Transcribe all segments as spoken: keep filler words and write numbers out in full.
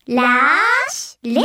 ラッシュレディ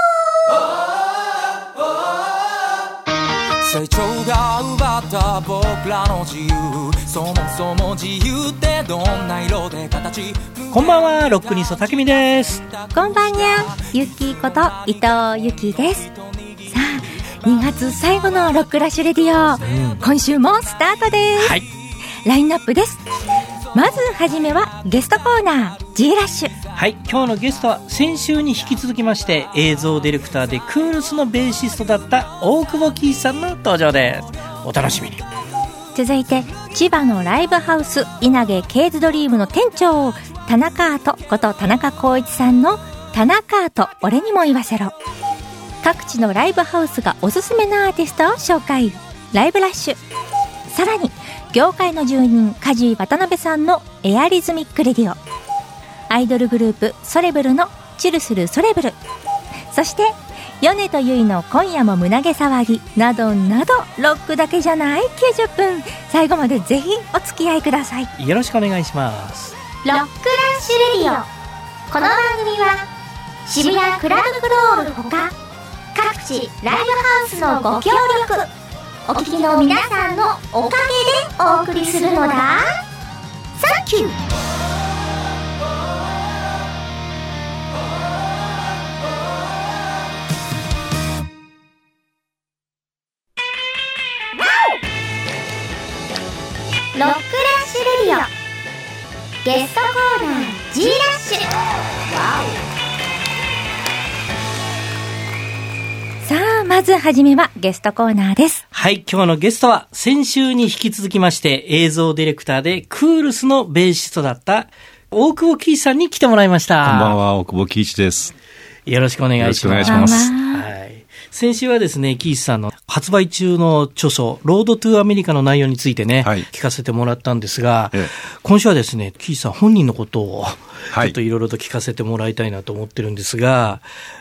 オ。成長が奪った僕らの自由、そもそも自由ってどんな色で形。 こんばんは、ロックニストたけみです。 こんばんにゃ、ゆきこと伊藤ゆきです。さあ、にがつ最後のロックラッシュレディオ、うん、今週もスタートです、はい、ラインナップです。まずはじめはゲストコーナー G ラッシュ。 はい、今日のゲストは先週に引き続きまして映像ディレクターでクールスのベーシストだった大久保喜一さんの登場です。お楽しみに。 続いて千葉のライブハウス稲毛ケーズドリームの店長田中アートこと田中光一さんの田中アート俺にも言わせろ。各地のライブハウスがおすすめなアーティストを紹介、ライブラッシュ。さらに業界の住人梶井渡辺さんのエアリズミックレディオ、アイドルグループソレブルのチルするソレブル、そして米と結の今夜も胸毛騒ぎなどなど、ロックだけじゃないきゅうじゅっぷん、最後までぜひお付き合いください。 よろしくお願いします。 ロックラッシュレディオ。この番組は渋谷クラブクロールほか各地ライブハウスのご協力、お聞きの皆さんのおかげでお送りするのだ。サンキュー。ロックラッシュレディオゲストコーナー G ラッシュ。 さあ、まずはじめはゲストコーナーです。 はい、今日のゲストは先週に引き続きまして映像ディレクターでクールスのベーシストだった大久保喜一さんに来てもらいました。 こんばんは、大久保喜一です。 よろしくお願いします。よろしくお願いします。はい。先週はですね、喜一さんの発売中の著書、ロードトゥアメリカの内容についてね、はい、聞かせてもらったんですが、ええ、今週はですね、喜一さん本人のことを、ちょっといろいろと聞かせてもらいたいなと思ってるんですが、はい、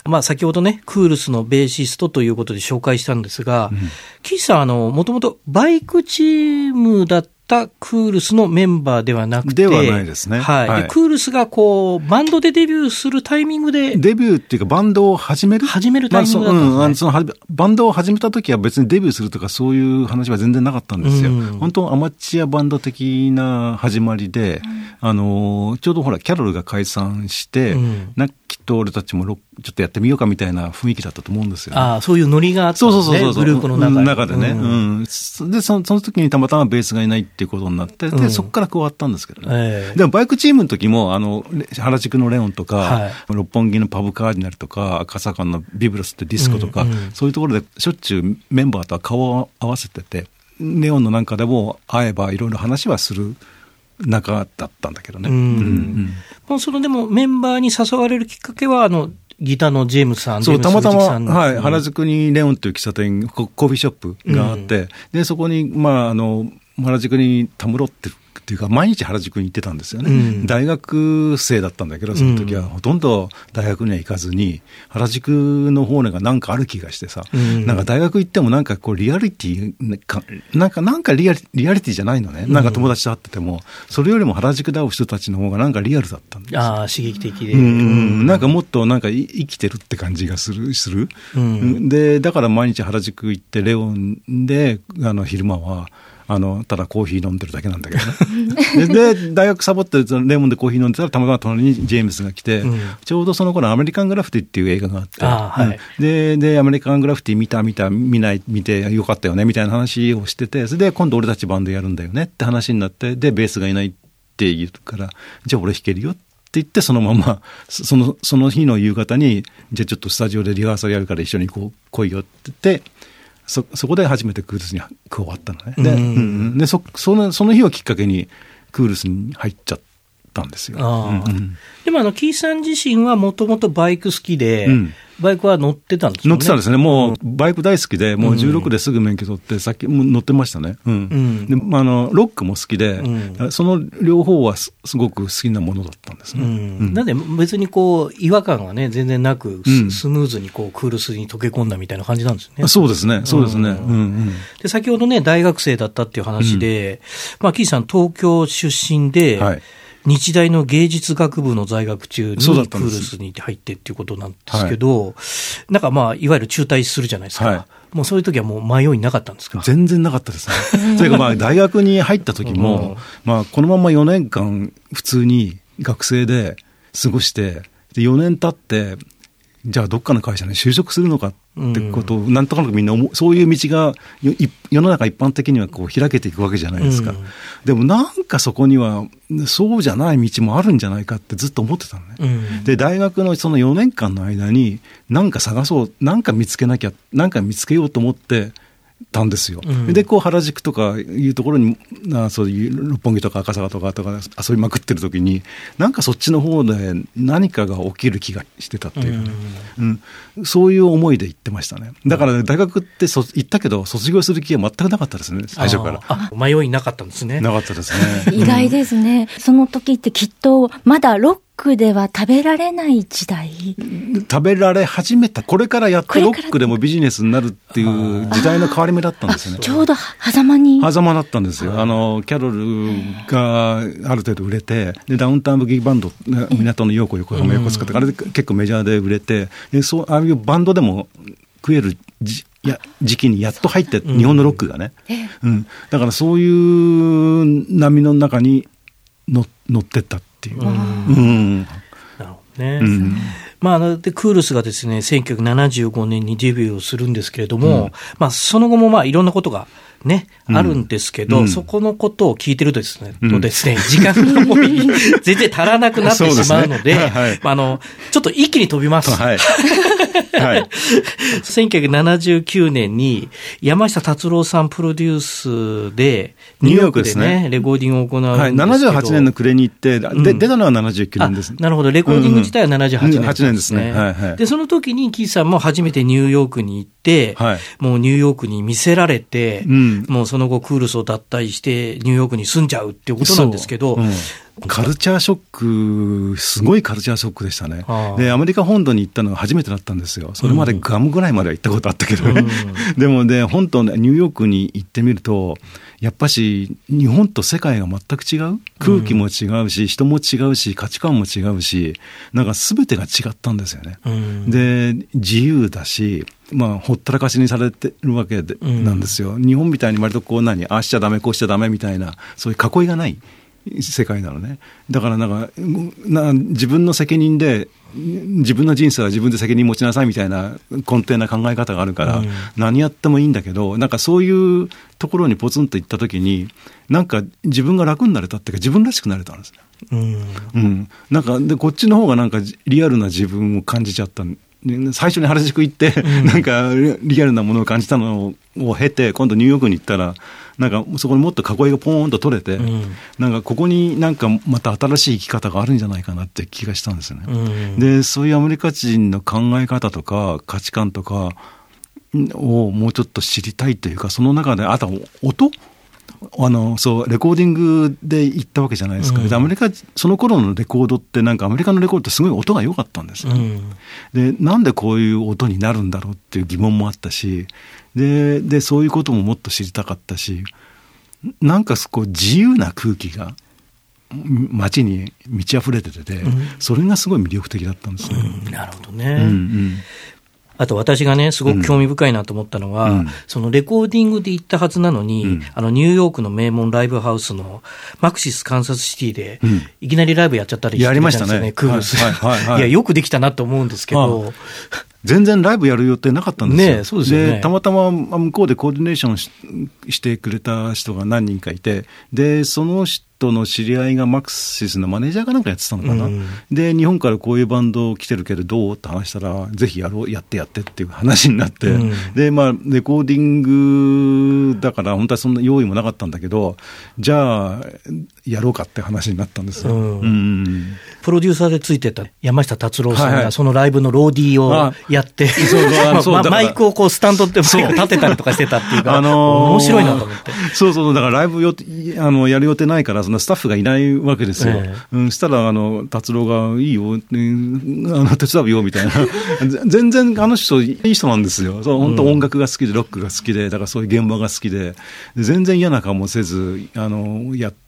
まあ先ほどね、クールスのベーシストということで紹介したんですが、喜一、うん、さん、あの、もともとバイクチームだったクールスのメンバーではなくて、 ではないですね。 はい。はい、でクールスがこう、バンドでデビューするタイミングで。 デビューっていうか、バンドを始める始めるタイミングだったんですね。 まあ、そうん、そのバンドを始めた時は別にデビューするとかそういう話は全然なかったんですよ。うん、本当アマチュアバンド的な始まりで、うん、あの、ちょうどほら、キャロルが解散して、うん、なきっと俺たちもロックちょっとやってみようかみたいな雰囲気だったと思うんですよ、ね。 ああ、そういうノリがあったんですね。そうそうそうそう、グループの中で。 中でね。うん。で、その、その時にたまたまベースがいないっていうことになって、で、うん、そこから加わったんですけどね。えー、でもバイクチームの時も、あの、原宿のレオンとか、はい、六本木のパブカーディナルとか、赤坂のビブラスってディスコとか、うんうん、そういうところでしょっちゅうメンバーとは顔を合わせてて、レオンのなんかでも会えばいろいろ話はする仲だったんだけどね。うんうんうん、そのでもメンバーに誘われるきっかけは、あの、ギターのジェームスさん、 そう、たまたま、はい、原宿にレオンという喫茶店、コーヒーショップがあって、うん、で、そこに、まあ、あの、原宿にたむろってるっていうか、毎日原宿に行ってたんですよね。うん、大学生だったんだけど、その時は、ほとんど大学には行かずに、原宿の方がなんかある気がしてさ、うん、なんか大学行ってもなんかこう、リアリティ、なんか、なんかリアリ、リアリティじゃないのね。なんか友達と会ってても、それよりも原宿で会う人たちの方がなんかリアルだったんですよ。 ああ、刺激的で。 うん、なんかもっとなんか生きてるって感じがする、する。うん、で、だから毎日原宿行って、レオンで、あの、昼間は、あの、ただコーヒー飲んでるだけなんだけどね。で, で、大学サボってレモンでコーヒー飲んでたらたまたま隣にジェームスが来て、うん、ちょうどその頃アメリカングラフィティっていう映画があって、あ、はい、で、で、アメリカングラフィティ見た見た見ない見てよかったよねみたいな話をしてて、それで今度俺たちバンドやるんだよねって話になって、で、ベースがいないって言うから、じゃあ俺弾けるよって言って、そのまま、その、その日の夕方に、じゃあちょっとスタジオでリハーサルやるから一緒にこう来いよって言って、そ、そこで初めてクールスに加わったのね。で、うんうん、で、そ、その、その日をきっかけにクールスに入っちゃったんですよ。あ、 うんうん、でもあの、キーさん自身はもともとバイク好きで、うん、バイクは乗ってたんですよね。 乗ってたんですね。もう、バイク大好きで、もうじゅうろくですぐ免許取って、さっきも乗ってましたね。うん。うん、で、まあ、あの、ロックも好きで、うん、その両方はすごく好きなものだったんですね。うんうん、なんで別にこう、違和感がね、全然なく、うん、スムーズにこう、クールスに溶け込んだみたいな感じなんですね。 そうですね。そうですね。うんうん、 で、先ほどね、大学生だったっていう話で、うん、まあ、キーさん東京出身で、はい、 日大の芸術学部の在学中にクールスに入ってっていうことなんですけど、はい、なんかまあいわゆる中退するじゃないですか、はい、もうそういう時はもう迷いなかったんですか？ 全然なかったですね。というかまあ大学に入った時も、うん、まあこのままよねんかん普通に学生で過ごして、でよねん経ってじゃあどっかの会社に就職するのかってことを、うん、なんとなくみんな思う、そういう道が世の中一般的にはこう開けていくわけじゃないですか、うん、でもなんかそこにはそうじゃない道もあるんじゃないかってずっと思ってたのね、うん、で大学のそのよねんかんの間になんか探そう、なんか見つけなきゃ、なんか見つけようと思ってたんですよ、うん、でこう原宿とかいうところにあそういう六本木とか赤坂とかとか遊びまくってる時になんかそっちの方で何かが起きる気がしてたっていうかね、うんうん、そういう思いで行ってましたね。だから大学ってそ行ったけど卒業する気は全くなかったですね、最初から。 ああ迷いなかったんですね。 なかったですね。 意外ですね、うん、その時ってきっとまだロックでは食べられない時代、 食べられ始めた、これからやっとロックでもビジネスになるっていう時代の変わり目だったんですよね。 ちょうど狭間に狭間だったんですよ。あのキャロルがある程度売れて、でダウンタウンブギーバンド、港の陽子横浜横須賀とか、あれで結構メジャーで売れて、でそうああいうバンドでも食えるじや時期にやっと入って日本のロックがね、うんうん、だからそういう波の中に乗ってったっていう、うん、 なるほどね、うん、まあ、でクールスがですねせんきゅうひゃくななじゅうごねんにデビューをするんですけれども、うん、まあ、その後もまあいろんなことがね、うん、あるんですけど、うん、そこのことを聞いてるとですね、うん、とですね時間がもう全然足らなくなってしまうので、ね、はい、あのちょっと一気に飛びます、はいはい、せんきゅうひゃくななじゅうきゅうねんに山下達郎さんプロデュースでニューヨークでねレコーディングを行うんですけど、はい、 ななじゅうはちねんの暮れに行って、うん、で出たのはななじゅうきゅうねんです。 なるほど、レコーディング自体はななじゅうはちねんですね、 うんうん、ですね、はいはい、 でその時にキーさんも初めてニューヨークに行って、はい、もうニューヨークに見せられて、うん、もうその後クールスを脱退してニューヨークに住んじゃうっていうことなんですけど、 カルチャーショック、すごいカルチャーショックでしたね。で、アメリカ本土に行ったのが初めてだったんですよ。それまでガムぐらいまでは行ったことあったけどね。うん、でもね、本当ニューヨークに行ってみると、やっぱし日本と世界が全く違う。空気も違うし、人も違うし、価値観も違うし、なんか全てが違ったんですよね。うん、で、自由だし、まあ、ほったらかしにされてるわけで、うん、なんですよ。日本みたいに割とこう何、ああしちゃダメ、こうしちゃダメみたいな、そういう囲いがない世界なのね。だからなんかな自分の責任で自分の人生は自分で責任持ちなさいみたいな根底な考え方があるから、うん、何やってもいいんだけど、なんかそういうところにポツンと行った時になんか自分が楽になれたっていうか自分らしくなれたんですね。うんうん、なんかでこっちの方がなんかリアルな自分を感じちゃった。最初に原宿行って、うん、なんかリアルなものを感じたのを経て今度ニューヨークに行ったらなんかそこにもっと囲いがポーンと取れて、うん、なんかここになんかまた新しい生き方があるんじゃないかなって気がしたんですよね。うん、でそういうアメリカ人の考え方とか価値観とかをもうちょっと知りたいというか、その中であと音あのそうレコーディングで行ったわけじゃないですか、うん、でアメリカその頃のレコードってなんかアメリカのレコードってすごい音が良かったんですよ、うん、でなんでこういう音になるんだろうっていう疑問もあったし、ででそういうことももっと知りたかったし、なんかこう自由な空気が街に満ち溢れてて、うん、それがすごい魅力的だったんですね、 うん、なるほどね、うんうん。あと私がねすごく興味深いなと思ったのは、うん、そのレコーディングで行ったはずなのに、うん、あのニューヨークの名門ライブハウスのマクシスカンサスシティで、うん、いきなりライブやっちゃったりしてたんですよね、やりましたね、クールス、はいはいはいはい、いやよくできたなと思うんですけど、はあ、 全然ライブやる予定なかったんですよ。 ね、そうですよね。 でたまたま向こうでコーディネーション し, してくれた人が何人かいて、でその人の知り合いがマクシスのマネージャーかなんかやってたのかな、うん、で日本からこういうバンド来てるけどどうって話したら、ぜひやろうやってやってっていう話になって、うん、でまあレコーディングだから本当はそんな用意もなかったんだけど、じゃあやろうかって話になったんですよ、うんうん、 プロデューサーでついてた山下達郎さんがそのライブのローディーをやって、マイクをこうスタンドって立てたりとかしてたっていうか、あのー、面白いなと思って。そうそう、 だからライブよあのやる予定ないからそのスタッフがいないわけですよ、えーうん、したらあの達郎がいいよ、ね、あの手伝うよみたいな全然あの人いい人なんですよ。そう本当音楽が好きでロックが好きで、だからそういう現場が好きで、全然嫌な顔もせずあのやって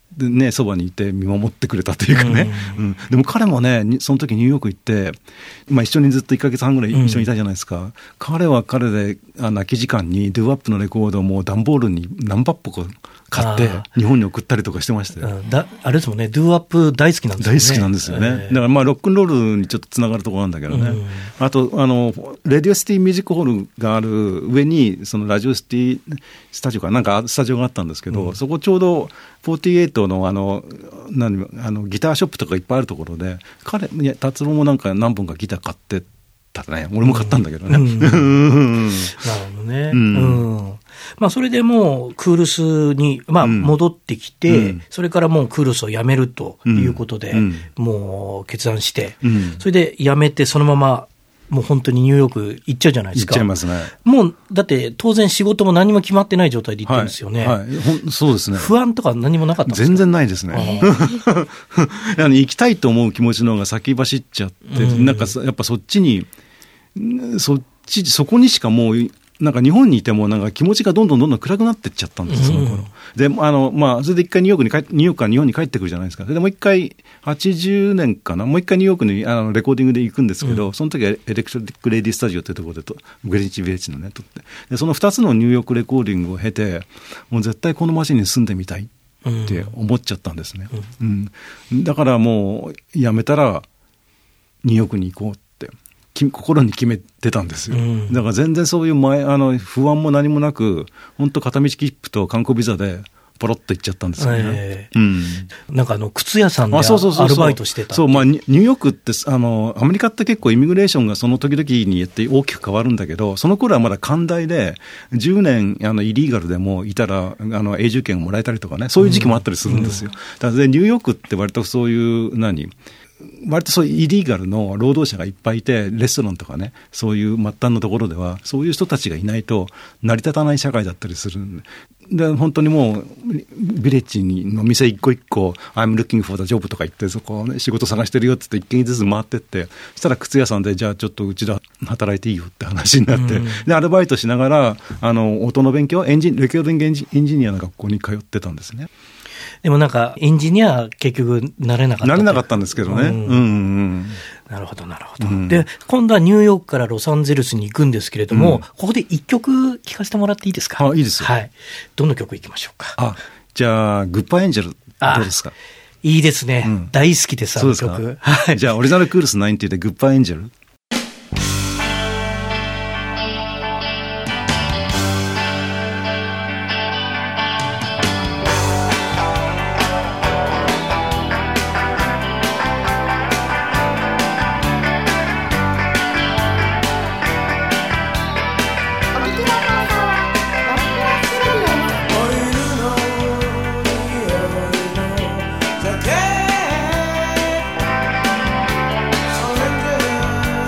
でね、そばにいて見守ってくれたというかね、うんうん、でも彼もね、その時ニューヨーク行って、まあ、一緒にずっといっかげつはんぐらい一緒にいたじゃないですか、うん、彼は彼であの空き時間にドゥーアップのレコードをもう段ボールに何百個買って日本に送ったりとかしてましたよ。 だあれですもんね、ドゥーアップ大好きなんですよね。 大好きなんですよね、えー、だからまあロックンロールにちょっとつながるところなんだけどね、うん、あとあのレディオシティミュージックホールがある上にそのラジオシティスタジオかなんかスタジオがあったんですけど、うん、そこちょうどフォーティーエイトのあの何あのギターショップとかいっぱいあるところで、彼いや達郎もなんか何本かギター買ってたね。俺も買ったんだけどね、うんうん、なるほどね、うんうん、まあ、それでもうクールスに、まあ、戻ってきて、うん、それからもうクールスを辞めるということで、うん、もう決断して、うん、それで辞めてそのままもう本当にニューヨーク行っちゃうじゃないですか。 行っちゃいますね。 もうだって当然仕事も何も決まってない状態で行ってるんですよね。 はいはい、ほんそうですね。 不安とか何もなかったんですか？ 全然ないですね。行きたいと思う気持ちの方が先走っちゃって、うん、なんかやっぱそっちにそっちそこにしかもうなんか日本にいてもなんか気持ちがどんどんどんどん暗くなってっちゃったんです、その頃。で、あの、まあ、それで一回ニューヨークに帰って、ニューヨークから日本に帰ってくるじゃないですか。それでもう一回、はちじゅうねんかな、もう一回ニューヨークにあのレコーディングで行くんですけど、うん、その時はエレクトリック・レディ・スタジオというところでと、グレンチ・ビレッジのね、撮って。で、その二つのニューヨークレコーディングを経て、もう絶対この街に住んでみたいって思っちゃったんですね。うんうん、だからもう、辞めたら、ニューヨークに行こうって。心に決めてたんですよ、うん、だから全然そういう前あの不安も何もなく、本当片道切符と観光ビザでポロッと行っちゃったんですよね、えーうん、 なんかあの靴屋さんでアルバイトしてた。 そう、まあ、ニューヨークってあのアメリカって結構イミグレーションがその時々によって大きく変わるんだけど、その頃はまだ寛大でじゅうねんあのイリーガルでもいたらあの永住権をもらえたりとかね、そういう時期もあったりするんですよ、うん、だからニューヨークって割とそういう何割とそういうイリーガルの労働者がいっぱいいて、レストランとかね、そういう末端のところではそういう人たちがいないと成り立たない社会だったりする。で本当にもうビレッジの店一個一個 I'm looking for the job とか言って、そこ、ね、仕事探してるよって言って一軒ずつ回ってって、そしたら靴屋さんでじゃあちょっとうちで働いていいよって話になって、うん、でアルバイトしながらあの音の勉強エンジンレコーディングエンジエンジニアの学校に通ってたんですね。 でもなんかエンジニア結局なれなかった。 なれなかったんですけどね。うんうんうん、 なるほどなるほど、うん。で今度はニューヨークからロサンゼルスに行くんですけれども、うん、ここで一曲聴かせてもらっていいですか？ あ、いいですよ。 はい。どの曲いきましょうか？ あ、じゃあグッバイエンジェルどうですか？ いいですね、うん、大好きですあの曲。はい。 じゃあオリジナルクールスナインティーでグッバイエンジェル。 Surrender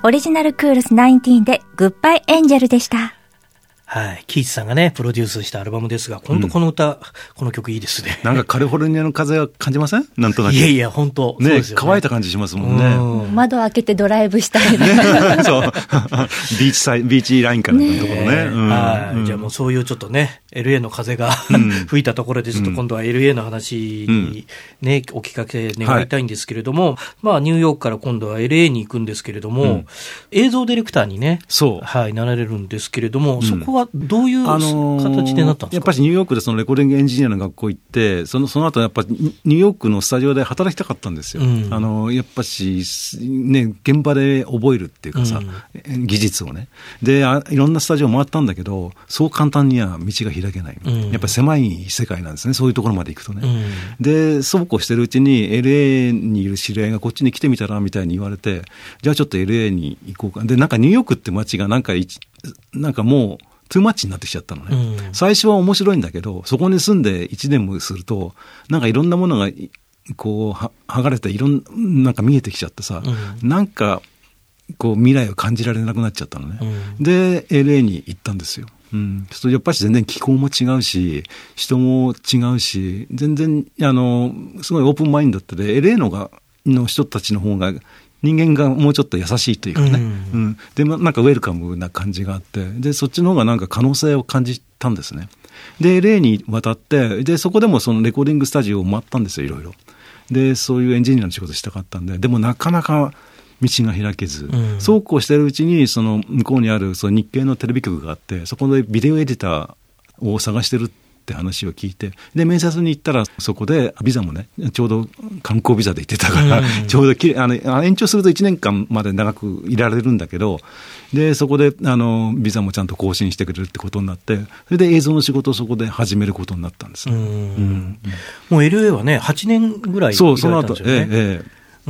オリジナルクールスナインティーンでグッバイエンジェルでした。 はい。キーツさんがね、プロデュースしたアルバムですが、本当この歌、うん、この曲いいですね。 なんかカリフォルニアの風は感じません？なんとなく。 いやいや、本当ね、そうですよね。乾いた感じしますもんね。 うん、窓開けてドライブしたいね。 そう。ビーチサイ、ビーチラインからのところね。ねうん、 はい、うん。じゃあもうそういうちょっとね、エルエー の風が、うん、吹いたところで、ちょっと今度は エルエー の話にね、うん、お聞かせ願いたいんですけれども、はい、まあニューヨークから今度は エルエー に行くんですけれども、うん、映像ディレクターにね、 そう。 はい、なられるんですけれども、うん、そこはどういう形でなったんですか？ やっぱりニューヨークでそのレコーディングエンジニアの学校行って、そのその後やっぱりニューヨークのスタジオで働きたかったんですよ。うん、あのやっぱしね、現場で覚えるっていうかさ、うん、技術をね。であ、いろんなスタジオ回ったんだけど、そう簡単には道が開けない。うん、やっぱり狭い世界なんですね。そういうところまで行くとね。うん、で、そうこうしてるうちに エルエー にいる知り合いがこっちに来てみたらみたいに言われて、じゃあちょっと エルエー に行こうか。で、なんかニューヨークって街がなんかなんかもうトゥーマッチになってきちゃったのね、うん、最初は面白いんだけど、そこに住んでいちねんもするとなんかいろんなものがこうは剥がれていろんなんか見えてきちゃってさ、うん、なんかこう未来を感じられなくなっちゃったのね、うん、で エルエー に行ったんですよ。うん、それやっぱり全然気候も違うし人も違うし全然あのすごいオープンマインドだったで エルエー のがの人たちの方が人間がもうちょっと優しいというかね、うんうん、でなんかウェルカムな感じがあって、でそっちの方がなんか可能性を感じたんですね。で エルエー に渡って、でそこでもそのレコーディングスタジオを回ったんですよ、いろいろ。でそういうエンジニアの仕事したかったんで、でもなかなか道が開けず、うん、そうこうしてるうちにその向こうにあるその日系のテレビ局があって、そこでビデオエディターを探してるって話を聞いて、で面接に行ったらそこでビザもねちょうど観光ビザで行ってたから、うん、ちょうどきあの延長するといちねんかんまで長くいられるんだけど、でそこであのビザもちゃんと更新してくれるってことになって、それで映像の仕事をそこで始めることになったんです。うんうん、 もう エルエー はねはちねんぐらいいられたんですよね。そうその後、ええええうん、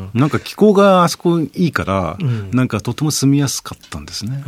なんか気候があそこいいから、うん、なんかとても住みやすかったんですね。 うん、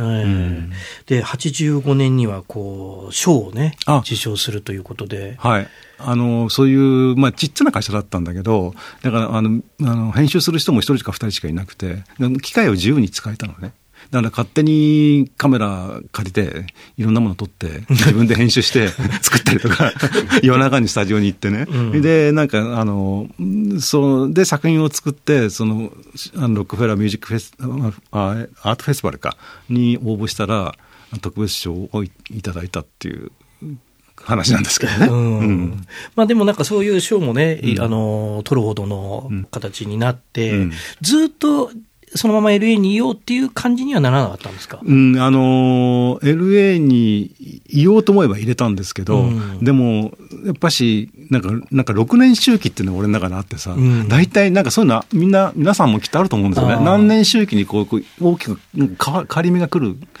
ではちじゅうごねんにはこう賞をね受賞するということで、 はい、あのそういう、まあ、ちっちゃな会社だったんだけど、だからあのあの編集する人も一人か二人しかいなくて、機械を自由に使えたのね。だから勝手にカメラ借りていろんなもの撮って自分で編集して作ったりとか夜中にスタジオに行ってね、うん、でなんかあのそうで作品を作って、そのあのロックフェラーミュージックフェスアートフェスティバルかに応募したら特別賞をいただいたっていう話なんですけどね。うんうん、 まあでもなんかそういう賞もね、うん、あの取るほどの形になって、うん、ずっとそのまま エルエー にいようっていう感じにはならなかったんですか？ うん、あの エルエー にいようと思えば入れたんですけど、うん、でもやっぱしなんかなんかろくねん周期っていうのが俺の中にあってさ、大体、うん、なんかそういうのはみんな皆さんもきっとあると思うんですよね。何年周期にこうこう大きく変わり目が来る、うんうん、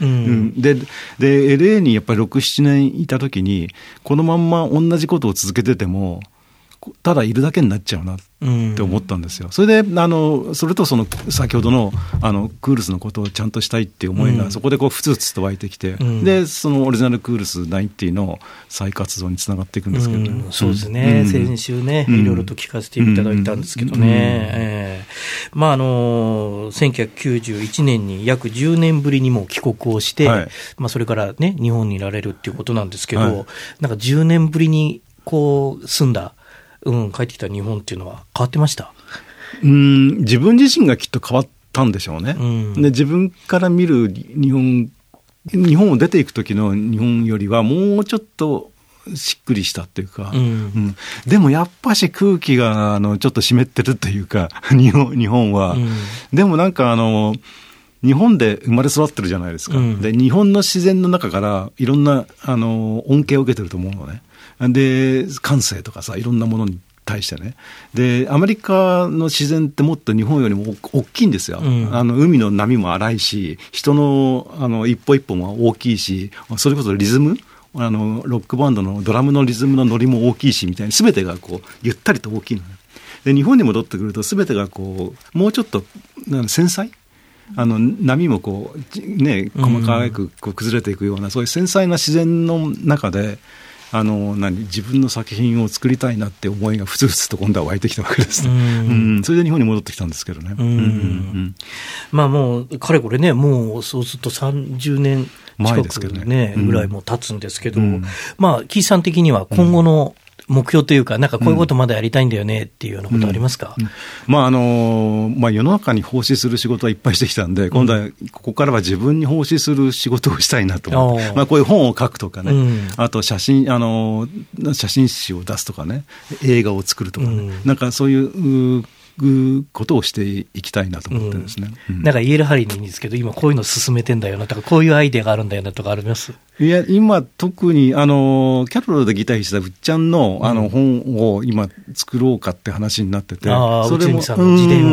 でで エルエー にやっぱりろく、ななねんいた時にこのまんま同じことを続けててもただいるだけになっちゃうなって思ったんですよ。うん、それであのそれとその先ほどのあのクールスのことをちゃんとしたいっていう思いが、うん、そこでこうふつふつと湧いてきて、うん、でそのオリジナルクールスナインティの再活動につながっていくんですけどね。 うん、そうですね、うん、先週ね、いろいろと聞かせていただいたんですけどね、うんうんえー、まああのせんきゅうひゃくきゅうじゅういちねんに約じゅうねんぶりにも帰国をして、はい、まあ、それからね日本にいられるっていうことなんですけど、はい、なんかじゅうねんぶりにこう住んだうん、帰ってきた日本っていうのは変わってました？ うん、自分自身がきっと変わったんでしょうね。うん、で自分から見る日本、日本を出ていく時の日本よりはもうちょっとしっくりしたっていうか、うんうん、でもやっぱし空気があのちょっと湿ってるというか日本、日本は、うん、でもなんかあの日本で生まれ育ってるじゃないですか。うん、で日本の自然の中からいろんなあの恩恵を受けてると思うのね。で感性とかさいろんなものに対してね。でアメリカの自然ってもっと日本よりも大きいんですよ。うん、あの海の波も荒いし人 の, あの一歩一歩も大きいし、それこそリズムあのロックバンドのドラムのリズムのノリも大きいしみたいな、全てがこうゆったりと大きいのね。で日本に戻ってくると全てがこうもうちょっと繊細、あの波もこう、ね、細かくこう崩れていくような、そういう繊細な自然の中であの何自分の作品を作りたいなって思いがふつふつと今度は湧いてきたわけですね。うんうん、それで日本に戻ってきたんですけどね。うんうんうん、 まあもうかれこれね、もうそうするとさんじゅうねん近くね、ね、うん、ぐらいも経つんですけど、うん、まあキーさん的には今後の、うん目標というか、なんかこういうことまだやりたいんだよねっていうようなことありますか？ うんうん、まああのまあ、世の中に奉仕する仕事はいっぱいしてきたんで、今度はここからは自分に奉仕する仕事をしたいなと思って、まあ、こういう本を書くとかね、うん、あと写真、あの写真集を出すとかね、映画を作るとかね、うん、なんかそういうことをしていきたいなと思ってですね、 うんうん、なんか言える範囲でいいんですけど、今こういうの進めてんだよなとか、こういうアイデアがあるんだよなとかあります？ いや今特にあのキャロルでギター弾いてたうっちゃんの、あの本を今作ろうかって話になってて、うん、それもさんの自伝を、うん、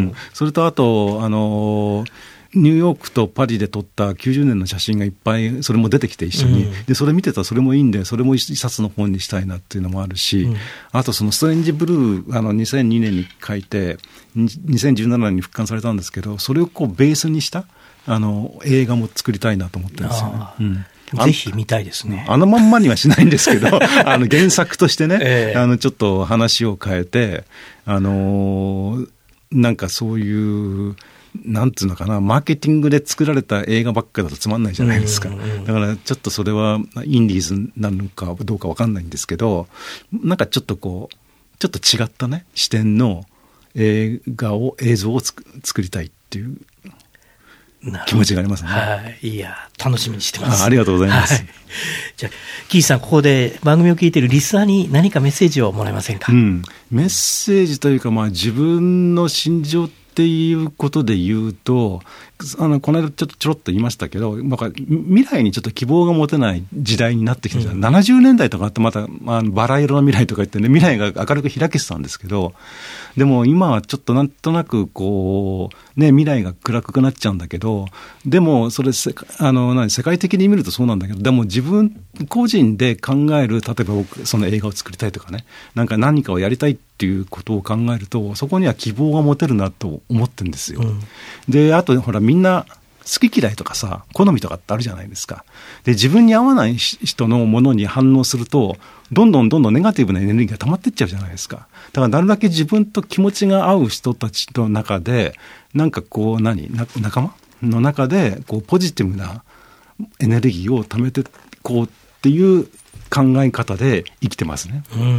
それとあとあのニューヨークとパリで撮ったきゅうじゅうねんの写真がいっぱいそれも出てきて一緒に、うん、でそれ見てたらそれもいいんでそれも一冊の本にしたいなっていうのもあるし、うん、あとそのストレンジブルーあのにせんにねんに書いてにせんじゅうななねんに復刊されたんですけど、それをこうベースにしたあの映画も作りたいなと思ってるんですよね。うんぜひ見たいですね。 あのまんまにはしないんですけどあの原作としてね、えー、あのちょっと話を変えて、あのー、なんかそういうなんていうのかな、マーケティングで作られた映画ばっかだとつまんないじゃないですか。だからちょっとそれはインディーズなのかどうか分かんないんですけど、なんかちょっとこうちょっと違ったね視点の映画を映像をつく作りたいっていう気持ちがありますね。 はい、いや楽しみにしてます。 あ, ありがとうございます、はい、 じゃあキーさん、ここで番組を聞いているリスナーに何かメッセージをもらえませんか？ うん、メッセージというか、まあ、自分の心情っていうことで言うと、あのこの間ちょっとちょろっと言いましたけど、なんか未来にちょっと希望が持てない時代になってきたじゃん、うん、ななじゅうねんだいとかってまた、まあ、バラ色の未来とか言ってね、未来が明るく開けてたんですけど、でも今はちょっとなんとなくこう、ね、未来が暗くなっちゃうんだけど、でもそれあの何世界的に見るとそうなんだけど、でも自分個人で考える、例えば僕その映画を作りたいとかね、なんか何かをやりたいっていうことを考えると、そこには希望が持てるなと思ってるんですよ、うん、であとほらみんな好き嫌いとかさ、好みとかってあるじゃないですか。で自分に合わない人のものに反応すると、どんどんどんどんネガティブなエネルギーが溜まっていっちゃうじゃないですか。だからなるだけ自分と気持ちが合う人たちの中で、なんかこう何な仲間の中でこうポジティブなエネルギーを溜めてこうっていう考え方で生きてますね。うん、うん、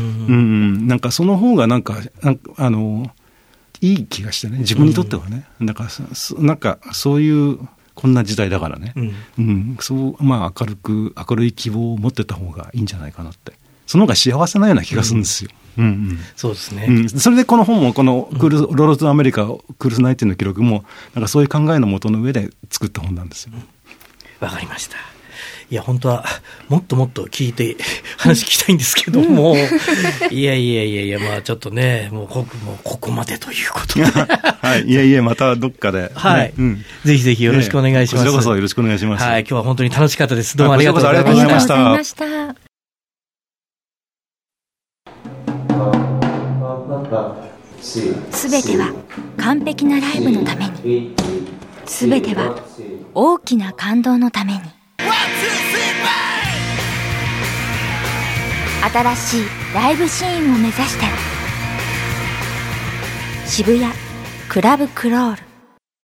なんかその方がなんかなんかあのいい気がしてね、自分にとってはね、うん、なんかなんかそういうこんな時代だからね、うんうん、そうまあ明るく明るい希望を持ってた方がいいんじゃないかなって、その方が幸せなような気がするんですよ。うんうんうん、 そうですね、 うん。それでこの本もこのクール、うん、ロードトゥアメリカクールスナイティの記録もなんかそういう考えのもとの上で作った本なんですよ。 わ、うん、かりました。いや本当はもっともっと聞いて話聞きたいんですけども、いやいやいやいや、まあちょっとね、もうこ こ, もうここまでということではい、いやいやまたどっかで、 はい、うん、ぜひぜひよろしくお願いします。 こちらこそよろしくお願いします。 はい、今日は本当に楽しかったです。どうもありがとうございました。ありがとうございました。 すべては完璧なライブのために、すべては大きな感動のために、新しいライブシーンを目指して渋谷クラブクロール。